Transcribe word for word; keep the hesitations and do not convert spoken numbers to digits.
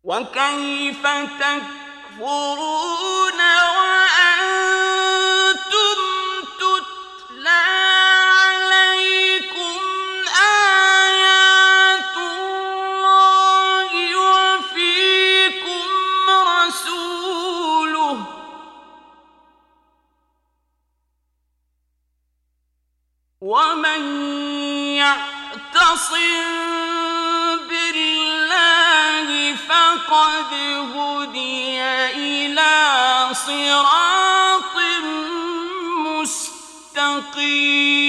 وكيف تكفرون وأنتم تتلى عليكم آيات الله وفيكم رسوله ومن يعتصم فقد هدي إلى صراط مستقيم.